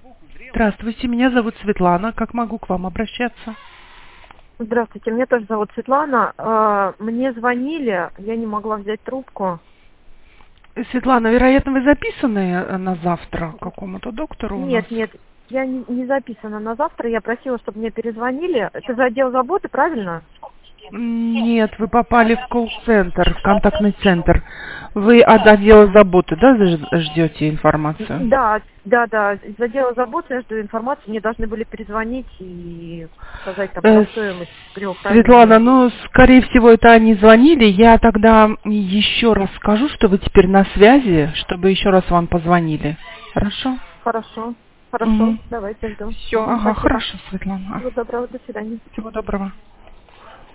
Здравствуйте, меня зовут Светлана. Как могу к вам обращаться? Здравствуйте, меня тоже зовут Светлана. Мне звонили, я не могла взять трубку. Светлана, вероятно, вы записаны на завтра к какому-то доктору у нас? Нет, я не записана на завтра. Я просила, чтобы мне перезвонили. Это за отдел заботы, правильно? Нет, вы попали в колл-центр, в контактный центр. Вы от отдела заботы, да, ждете информацию? Да. Из отдела заботы я жду информацию. Мне должны были перезвонить и сказать там про стоимость Светлана, здравоохранения. ну, скорее всего, это они звонили. Я тогда еще раз скажу, что вы теперь на связи, чтобы еще раз вам позвонили. Хорошо? Хорошо, Угу. давайте жду. Все, ага, Спасибо. хорошо, Светлана. Всего доброго, до свидания. Всего доброго.